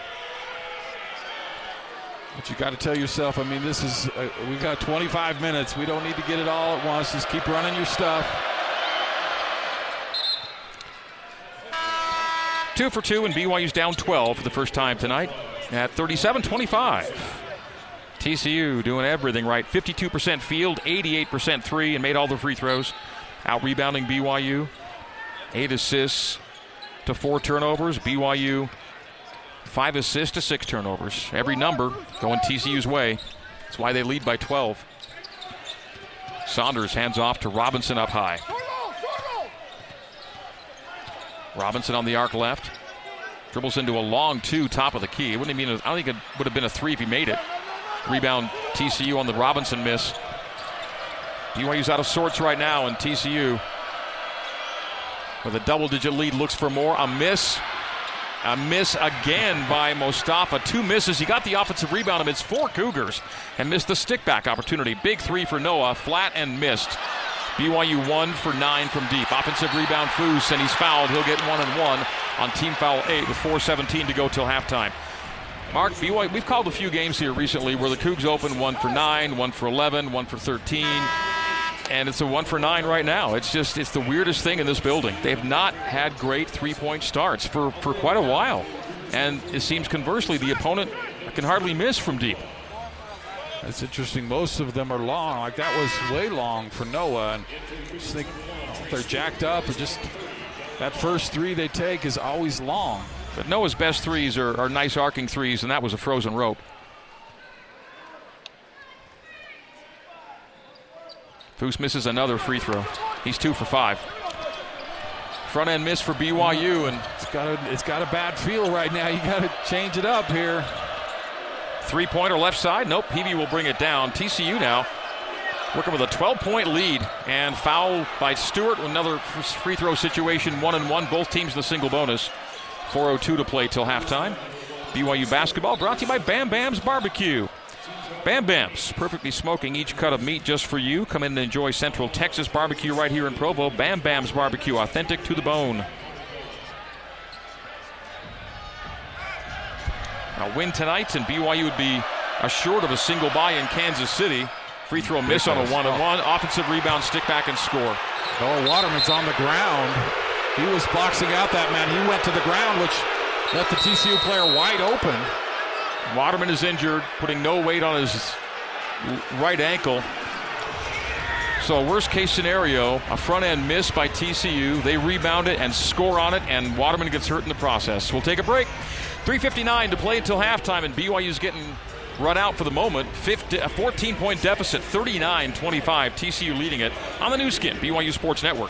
But you got to tell yourself, I mean, this is uh, we've got twenty-five minutes. We don't need to get it all at once. Just keep running your stuff. Two for two, and B Y U's down twelve for the first time tonight at thirty-seven twenty-five. T C U doing everything right. fifty-two percent field, eighty-eight percent three, and made all the free throws. Out rebounding B Y U. Eight assists to four turnovers. B Y U, five assists to six turnovers. Every number going T C U's way. That's why they lead by twelve. Saunders hands off to Robinson up high. Robinson on the arc left. Dribbles into a long two, top of the key. It wouldn't have been a, I don't think it would have been a three if he made it. Rebound T C U on the Robinson miss. B Y U's out of sorts right now, and T C U with a double-digit lead looks for more. A miss A miss again by Mostafa. Two misses. He got the offensive rebound amidst four Cougars and missed the stick-back opportunity. Big three for Noah, flat and missed. B Y U one for nine from deep. Offensive rebound, Foose, and he's fouled. He'll get one and one on team foul eight with four seventeen to go till halftime. Mark, B Y U, we've called a few games here recently where the Cougs open one for nine, one for eleven, one for thirteen, and it's a one for nine right now. It's just, it's the weirdest thing in this building. They have not had great three-point starts for, for quite a while, and it seems conversely the opponent can hardly miss from deep. That's interesting. Most of them are long. Like that was way long for Noah. And just think if they're jacked up or just that first three they take is always long. But Noah's best threes are, are nice arcing threes, and that was a frozen rope. Foose misses another free throw. He's two for five. Front end miss for B Y U, and it's got a it's got a bad feel right now. You got to change it up here. Three-pointer left side. Nope, Peavy will bring it down. T C U now working with a twelve-point lead, and foul by Stewart. Another free throw situation, one and one. Both teams in the single bonus. four oh two to play till halftime. B Y U basketball brought to you by Bam Bam's Barbecue. Bam Bam's, perfectly smoking each cut of meat just for you. Come in and enjoy Central Texas barbecue right here in Provo. Bam Bam's Barbecue, authentic to the bone. A win tonight, and B Y U would be assured of a single bye in Kansas City. Free throw miss on a one-on-one. Offensive rebound, stick back, and score. Noah Waterman's on the ground. He was boxing out that man. He went to the ground, which left the T C U player wide open. Waterman is injured, putting no weight on his right ankle. So worst case scenario, a front end miss by T C U. They rebound it and score on it, and Waterman gets hurt in the process. We'll take a break. three fifty-nine to play until halftime, and B Y U's getting run out for the moment. fifty, a fourteen-point deficit, thirty-nine twenty-five. T C U leading it on the new skin, B Y U Sports Network.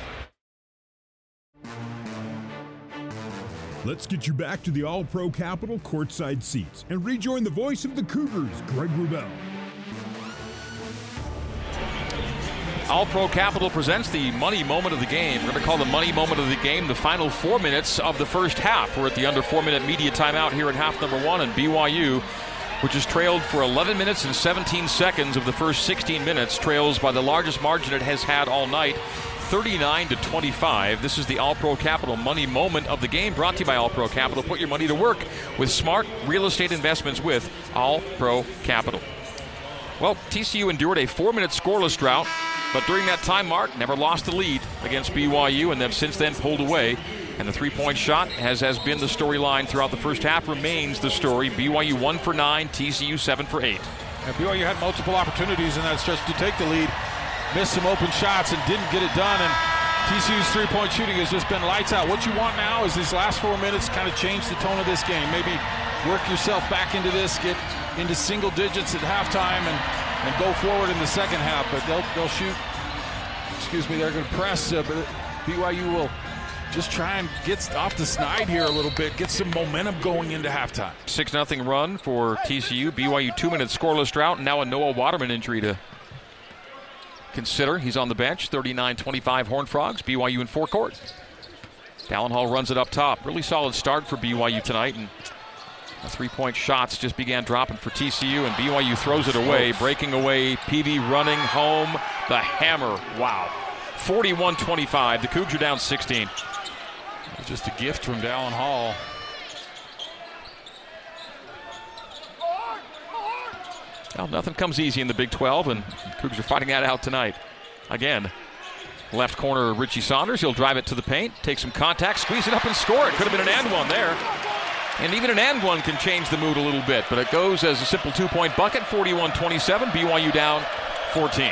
Let's get you back to the All-Pro Capital courtside seats and rejoin the voice of the Cougars, Greg Wrubell. All-Pro Capital presents the money moment of the game. We're going to call the money moment of the game the final four minutes of the first half. We're at the under four-minute media timeout here at half number one, and B Y U, which has trailed for eleven minutes and seventeen seconds of the first sixteen minutes, trails by the largest margin it has had all night, thirty-nine to twenty-five. This is the All-Pro Capital money moment of the game, brought to you by All-Pro Capital. Put your money to work with smart real estate investments with All-Pro Capital. Well, T C U endured a four-minute scoreless drought, but during that time mark, never lost the lead against B Y U, and they've since then pulled away. And the three-point shot, as has been the storyline throughout the first half, remains the story. B Y U one for nine, T C U seven for eight. And B Y U had multiple opportunities in that stretch to take the lead, missed some open shots and didn't get it done, and T C U's three-point shooting has just been lights out. What you want now is these last four minutes kind of change the tone of this game. Maybe work yourself back into this, get into single digits at halftime, and, and go forward in the second half. But they'll they'll shoot. Excuse me, they're going to press, uh, but B Y U will just try and get off the snide here a little bit, get some momentum going into halftime. six nothing run for T C U. B Y U two-minute scoreless drought, and now a Noah Waterman injury to consider. He's on the bench. thirty-nine twenty-five Horned Frogs. B Y U in forecourt. Dallin Hall runs it up top. Really solid start for B Y U tonight, and the three-point shots just began dropping for T C U, and B Y U throws it away, breaking away. Peavy running home the hammer. Wow. forty-one twenty-five. The Cougs are down sixteen. Just a gift from Dallin Hall. Well, nothing comes easy in the Big twelve, and Cougs are fighting that out tonight. Again, left corner Richie Saunders. He'll drive it to the paint, take some contact, squeeze it up and score it. Could have been an and one there. And even an and one can change the mood a little bit, but it goes as a simple two-point bucket, forty-one twenty-seven. B Y U down fourteen.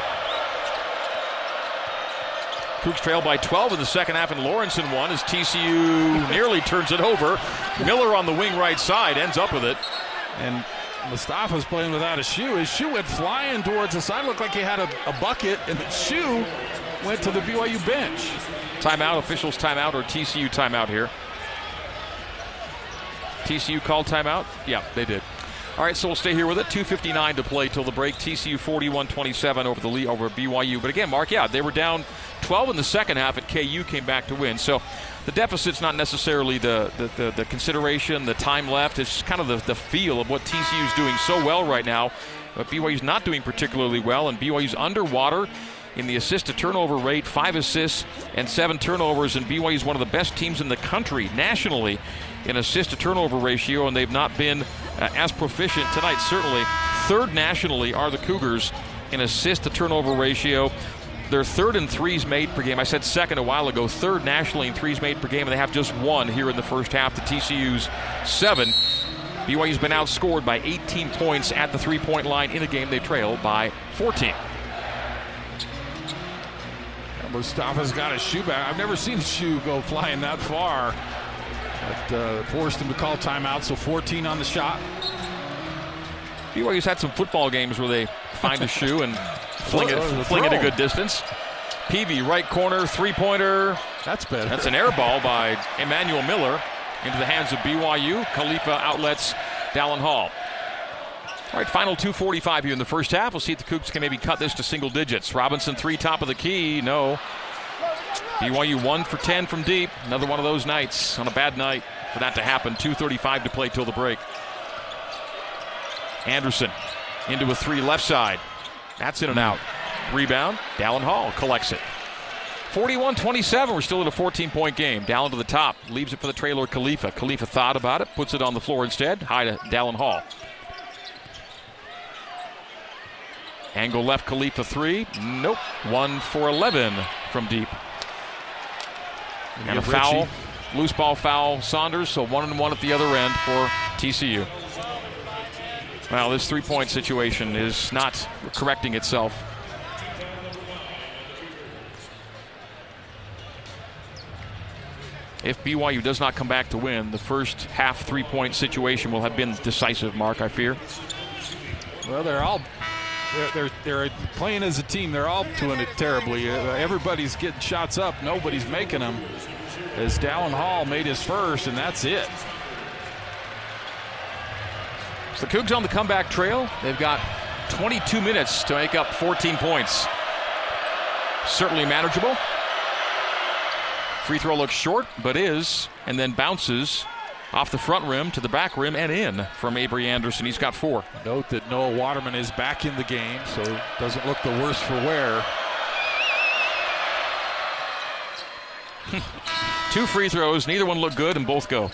Cougs trail by twelve in the second half, and Lawrenson won as T C U nearly turns it over. Miller on the wing right side ends up with it. And Mustafa's playing without a shoe. His shoe went flying towards the side. Looked like he had a, a bucket, and the shoe went to the B Y U bench. Timeout, officials timeout, or T C U timeout here. T C U called timeout? Yeah, they did. All right, so we'll stay here with it. two fifty-nine to play till the break. T C U forty-one twenty-seven over the lead over B Y U. But again, Mark, yeah, they were down twelve in the second half, and K U came back to win. So the deficit's not necessarily the the, the, the consideration, the time left. It's kind of the, the feel of what T C U's doing so well right now. But B Y U's not doing particularly well, and B Y U's underwater in the assist-to-turnover rate, five assists and seven turnovers, and B Y U's one of the best teams in the country nationally in assist-to-turnover ratio, and they've not been uh, as proficient tonight, certainly. Third nationally are the Cougars in assist-to-turnover ratio. They're third in threes made per game. I said second a while ago. Third nationally in threes made per game, and they have just one here in the first half. The T C U's seven. B Y U's been outscored by eighteen points at the three-point line in a game they trail by fourteen. Mustafa's got a shoe back. I've never seen a shoe go flying that far. But uh, forced him to call timeout, so fourteen on the shot. B Y U's had some football games where they find a shoe and fling it, fling it a good distance. Peavy, right corner, three-pointer. That's better. That's an air ball by Emmanuel Miller into the hands of B Y U. Khalifa outlets Dallin Hall. All right, final two forty-five here in the first half. We'll see if the Cougs can maybe cut this to single digits. Robinson, three, top of the key. No. B Y U one for ten from deep. Another one of those nights on a bad night for that to happen. two thirty-five to play till the break. Anderson into a three left side. That's in and out. Rebound. Dallin Hall collects it. forty-one twenty-seven. We're still in a fourteen-point game. Dallin to the top. Leaves it for the trailer Khalifa. Khalifa thought about it. Puts it on the floor instead. High to Dallin Hall. Angle left, Khalifa three. Nope. one for eleven from deep. And a foul. Loose ball foul, Saunders. So one and one at the other end for T C U. Well, this three-point situation is not correcting itself. If B Y U does not come back to win, the first half three-point situation will have been decisive, Mark, I fear. Well, they're all they're, they're, they're playing as a team. They're all doing it terribly. Uh, everybody's getting shots up. Nobody's making them. As Dallin Hall made his first, and that's it. So the Cougs on the comeback trail. They've got twenty-two minutes to make up fourteen points. Certainly manageable. Free throw looks short, but is, and then bounces off the front rim to the back rim and in from Avery Anderson. He's got four. Note that Noah Waterman is back in the game, so it doesn't look the worse for wear. Two free throws, neither one looked good, and both go.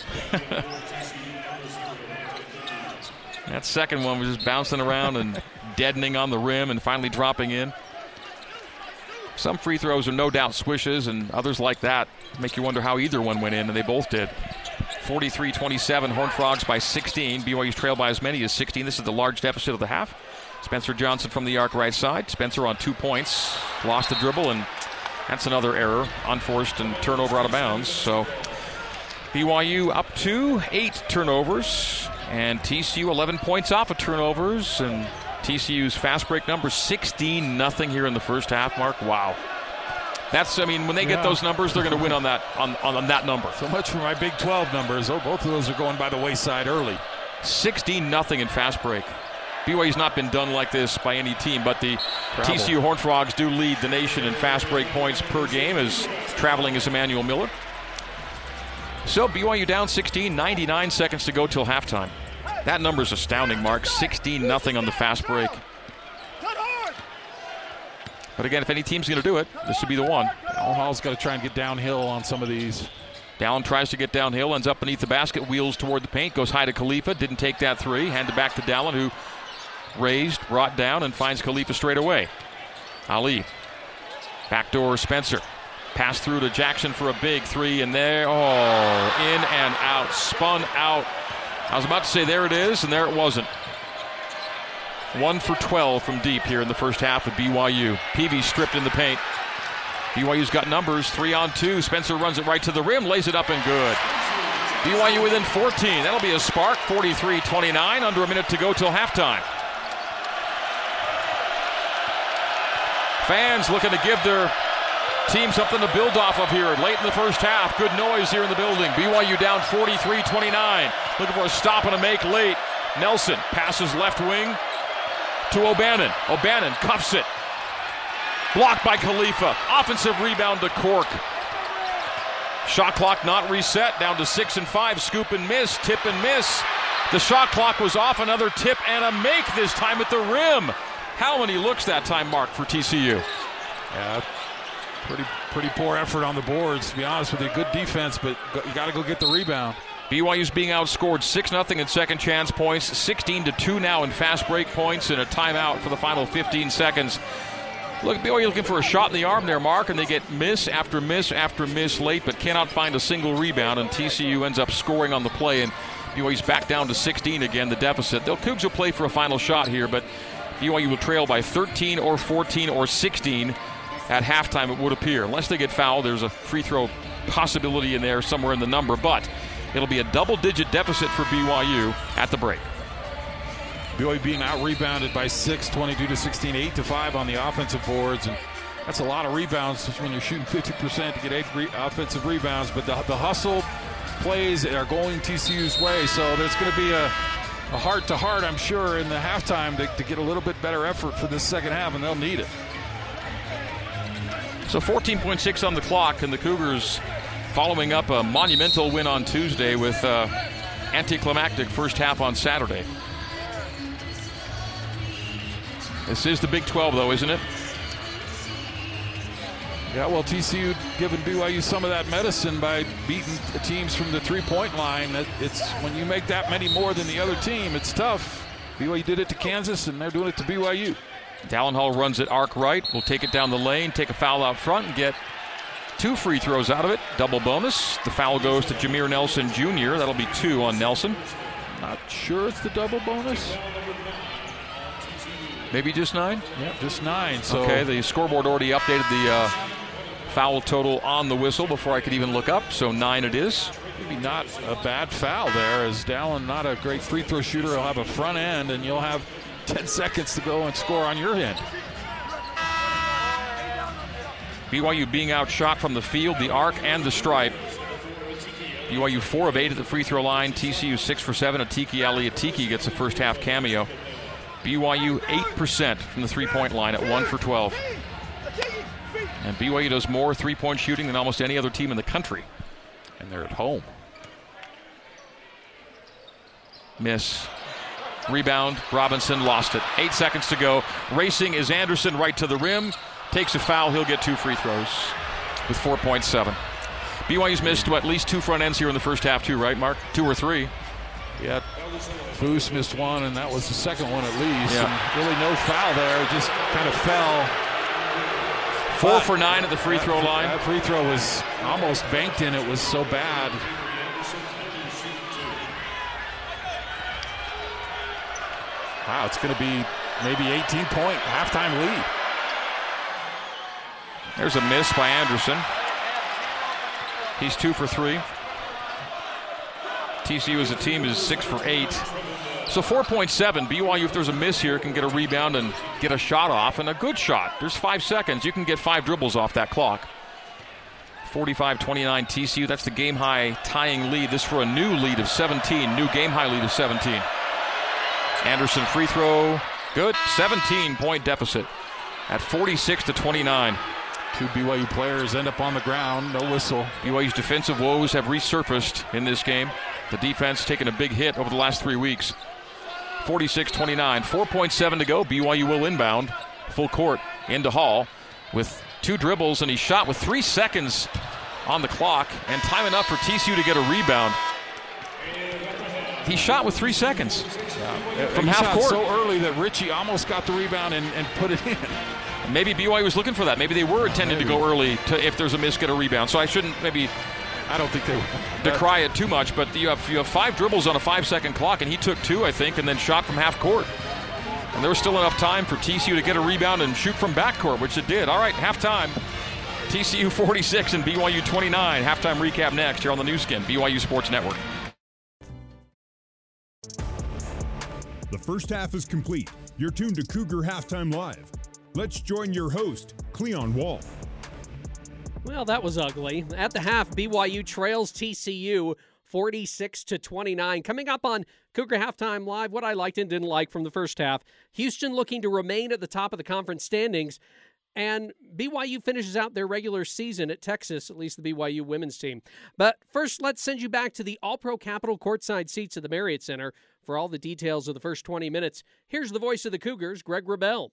That second one was just bouncing around and deadening on the rim and finally dropping in. Some free throws are no doubt swishes, and others like that make you wonder how either one went in, and they both did. forty-three twenty-seven, Horned Frogs by sixteen. B Y U's trailed by as many as sixteen. This is the large deficit of the half. Spencer Johnson from the arc right side. Spencer on two points. Lost the dribble, and that's another error. Unforced and turnover out of bounds. So B Y U up to eight turnovers, and T C U eleven points off of turnovers, and T C U's fast break number sixteen nothing here in the first half, Mark. Wow. That's, I mean, when they yeah. get those numbers, they're going to win on that on, on, on that number. So much for my Big twelve numbers. Oh, both of those are going by the wayside early. sixteen nothing in fast break. B Y U's not been done like this by any team, but the Travel. T C U Horned Frogs do lead the nation in fast break points per game, as traveling is Emmanuel Miller. So B Y U down sixteen, ninety-nine seconds to go till halftime. That number's astounding, Mark. sixteen nothing on the fast break. But again, if any team's going to do it, this would be the one. Dallin Hall's got to try and get downhill on some of these. Dallin tries to get downhill, ends up beneath the basket, wheels toward the paint, goes high to Khalifa, didn't take that three, handed back to Dallin, who raised, brought down, and finds Khalifa straight away. Ali, backdoor Spencer. Pass through to Jackson for a big three, and there, oh, in and out, spun out. I was about to say there it is, and there it wasn't. One for twelve from deep here in the first half of B Y U. Peavy stripped in the paint. B Y U's got numbers, three on two. Spencer runs it right to the rim, lays it up and good. B Y U within fourteen. That'll be a spark, forty-three twenty-nine, under a minute to go till halftime. Fans looking to give their team something to build off of here late in the first half. Good noise here in the building. B Y U down forty-three twenty-nine. Looking for a stop and a make late. Nelson passes left wing to O'Bannon. O'Bannon cuffs it. Blocked by Khalifa. Offensive rebound to Cork. Shot clock not reset. Down to six and five. Scoop and miss. Tip and miss. The shot clock was off. Another tip and a make this time at the rim. How many looks that time, Mark, for T C U? Yeah, pretty pretty poor effort on the boards, to be honest with you. Good defense, but you got to go get the rebound. B Y U's being outscored six nothing in second chance points, sixteen to two now in fast break points, and a timeout for the final fifteen seconds. Look, B Y U looking for a shot in the arm there, Mark, and they get miss after miss after miss late, but cannot find a single rebound, and T C U ends up scoring on the play, and B Y U's back down to sixteen again, the deficit. The Cougs will play for a final shot here, but B Y U will trail by thirteen or fourteen or sixteen at halftime, it would appear. Unless they get fouled, there's a free throw possibility in there somewhere in the number, but it'll be a double-digit deficit for B Y U at the break. B Y U being out-rebounded by six, twenty-two to sixteen, eight to five on the offensive boards, and that's a lot of rebounds when you're shooting fifty percent to get eight re- offensive rebounds, but the, the hustle plays are going T C U's way, so there's going to be a, a heart-to-heart, I'm sure, in the halftime to, to get a little bit better effort for this second half, and they'll need it. So fourteen point six on the clock, and the Cougars following up a monumental win on Tuesday with uh, anticlimactic first half on Saturday. This is the Big twelve, though, isn't it? Yeah, well, T C U giving B Y U some of that medicine by beating teams from the three-point line. It's when you make that many more than the other team, it's tough. B Y U did it to Kansas, and they're doing it to B Y U. Dallin Hall runs it arc right. Will take it down the lane, take a foul out front, and get two free throws out of it. Double bonus. The foul goes to Jameer Nelson Junior That'll be two on Nelson. Not sure it's the double bonus. Maybe just nine? Yep, just nine. So. Okay, the scoreboard already updated the uh, foul total on the whistle before I could even look up, so nine it is. Maybe not a bad foul there, as Dallin, not a great free throw shooter, will have a front end, and you'll have ten seconds to go and score on your end. B Y U being outshot from the field, the arc, and the stripe. B Y U four of eight at the free throw line. T C U six for seven. Atiki Aliatiki gets a first half cameo. B Y U eight percent from the three-point line at one for twelve. And B Y U does more three-point shooting than almost any other team in the country. And they're at home. Miss. Rebound. Robinson lost it. Eight seconds to go. Racing is Anderson right to the rim. Takes a foul. He'll get two free throws with four point seven. B Y U's missed at least two front ends here in the first half too, right, Mark? Two or three. Yeah. Foose missed one, and that was the second one at least. Yeah. And really no foul there. Just kind of fell. Four But for nine at the free throw that, line. That free throw was almost banked in. It was so bad. Wow, it's going to be maybe eighteen-point halftime lead. There's a miss by Anderson. He's two for three. T C U as a team is six for eight. So four point seven. B Y U, if there's a miss here, can get a rebound and get a shot off, and a good shot. There's five seconds. You can get five dribbles off that clock. forty-five twenty-nine T C U. That's the game-high tying lead. This for a new lead of seventeen. New game-high lead of seventeen. Anderson free throw. Good. seventeen-point deficit at forty-six to twenty-nine. Two B Y U players end up on the ground. No whistle. B Y U's defensive woes have resurfaced in this game. The defense taking a big hit over the last three weeks. forty-six twenty-nine. four point seven to go. B Y U will inbound. Full court into Hall with two dribbles, and he shot with three seconds on the clock and time enough for T C U to get a rebound. He shot with three seconds yeah. from he half shot court. so early that Richie almost got the rebound and, and put it in. Maybe B Y U was looking for that. Maybe they were intending maybe. to go early to, if there's a miss, get a rebound. So I shouldn't maybe I don't think they were. decry it too much, but you have you have five dribbles on a five-second clock, and he took two, I think, and then shot from half court. And there was still enough time for T C U to get a rebound and shoot from backcourt, which it did. All right, halftime. T C U forty-six and B Y U twenty-nine. Halftime recap next here on the new skin, B Y U Sports Network. The first half is complete. You're tuned to Cougar Halftime Live. Let's join your host, Cleon Wall. Well, that was ugly. At the half, B Y U trails T C U forty-six to twenty-nine. Coming up on Cougar Halftime Live, what I liked and didn't like from the first half. Houston looking to remain at the top of the conference standings. And B Y U finishes out their regular season at Texas, at least the B Y U women's team. But first, let's send you back to the All-Pro Capital courtside seats at the Marriott Center for all the details of the first twenty minutes. Here's the voice of the Cougars, Greg Wrubell.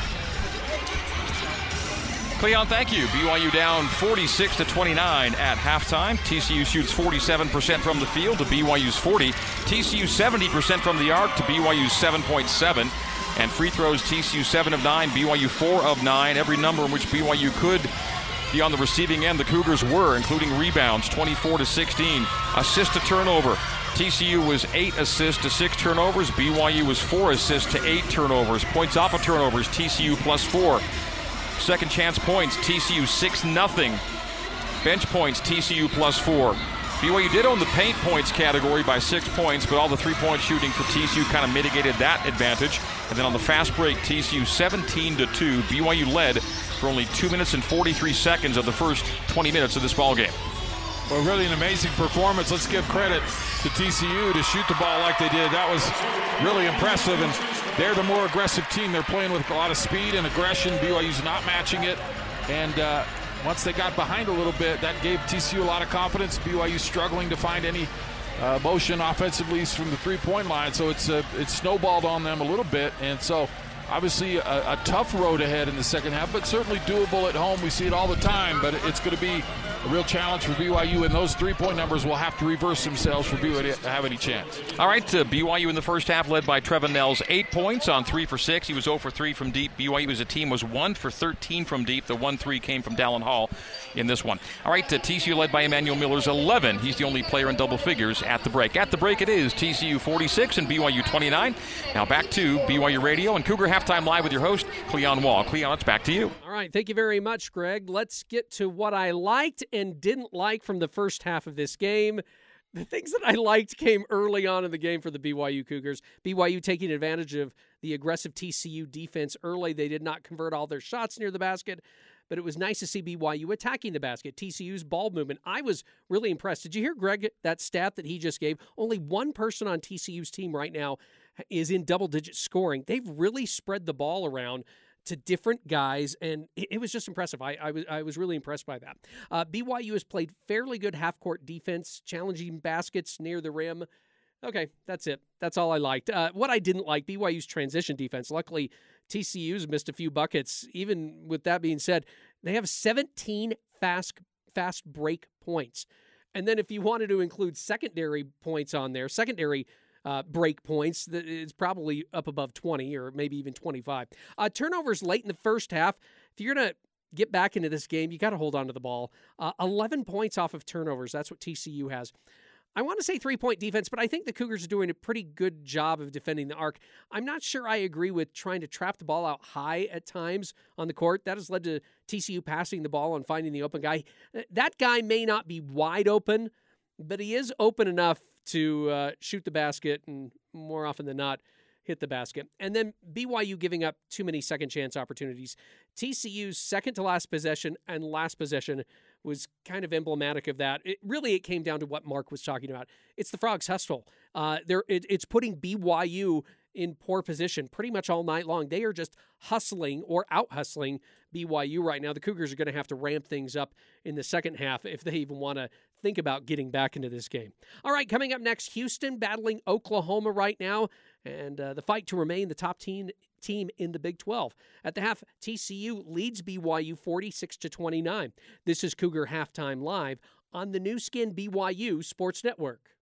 Cleon, thank you. B Y U down forty-six to twenty-nine at halftime. T C U shoots forty-seven percent from the field to B Y U's forty. T C U seventy percent from the arc to B Y U's seven point seven. And free throws, T C U seven of nine, B Y U four of nine. Every number in which B Y U could be on the receiving end, the Cougars were, including rebounds, twenty-four to sixteen. Assist to turnover. T C U was eight assists to six turnovers. B Y U was four assists to eight turnovers. Points off of turnovers, T C U plus four. Second chance points, T C U six nothing. Bench points, T C U plus four. B Y U did own the paint points category by six points, but all the three-point shooting for T C U kind of mitigated that advantage. And then on the fast break, T C U seventeen to two. B Y U led for only two minutes and forty-three seconds of the first twenty minutes of this ballgame. Well, really an amazing performance. Let's give credit to T C U to shoot the ball like they did. That was really impressive, and they're the more aggressive team. They're playing with a lot of speed and aggression. B Y U's not matching it, and uh, once they got behind a little bit, that gave T C U a lot of confidence. B Y U struggling to find any uh, motion offensively from the three-point line, so it's uh, it's snowballed on them a little bit, and so obviously a, a tough road ahead in the second half, but certainly doable at home. We see it all the time, but it's going to be a real challenge for B Y U, and those three-point numbers will have to reverse themselves for B Y U to have any chance. All right, uh, B Y U in the first half led by Trevin Nels, eight points on three for six. He was zero for three from deep. B Y U as a team was one for thirteen from deep. The one three came from Dallin Hall in this one. All right, uh, T C U led by Emmanuel Miller's eleven. He's the only player in double figures at the break. At the break it is T C U forty-six and B Y U twenty-nine. Now back to B Y U Radio and Cougar Halftime Live with your host, Cleon Wall. Cleon, it's back to you. All right, thank you very much, Greg. Let's get to what I liked and didn't like from the first half of this game. The things that I liked came early on in the game for the B Y U Cougars. B Y U taking advantage of the aggressive T C U defense early. They did not convert all their shots near the basket, but it was nice to see B Y U attacking the basket. T C U's ball movement, I was really impressed. Did you hear, Greg, that stat that he just gave? Only one person on T C U's team right now is in double-digit scoring. They've really spread the ball around to different guys, and it was just impressive. I, I was I was really impressed by that. Uh, B Y U has played fairly good half-court defense, challenging baskets near the rim. Okay, that's it. That's all I liked. Uh, what I didn't like, B Y U's transition defense. Luckily, T C U's missed a few buckets. Even with that being said, they have seventeen fast fast break points. And then if you wanted to include secondary points on there, secondary Uh, break points, that is probably up above twenty or maybe even twenty-five. Uh, turnovers late in the first half. If you're going to get back into this game, you got to hold on to the ball. Uh, eleven points off of turnovers. That's what T C U has. I want to say three-point defense, but I think the Cougars are doing a pretty good job of defending the arc. I'm not sure I agree with trying to trap the ball out high at times on the court. That has led to T C U passing the ball and finding the open guy. That guy may not be wide open, but he is open enough to uh, shoot the basket and more often than not hit the basket. And then B Y U giving up too many second chance opportunities. T C U's second to last possession and last possession was kind of emblematic of that. It, really, it came down to what Mark was talking about. It's the Frogs hustle. Uh, they're, it, it's putting B Y U in poor position pretty much all night long. They are just hustling or out-hustling B Y U right now. The Cougars are going to have to ramp things up in the second half if they even want to think about getting back into this game. All right, coming up next, Houston battling Oklahoma right now, and uh, the fight to remain the top team team in the Big twelve. At the half, T C U leads B Y U forty-six to twenty-nine. This is Cougar Halftime Live on the new skin B Y U Sports Network.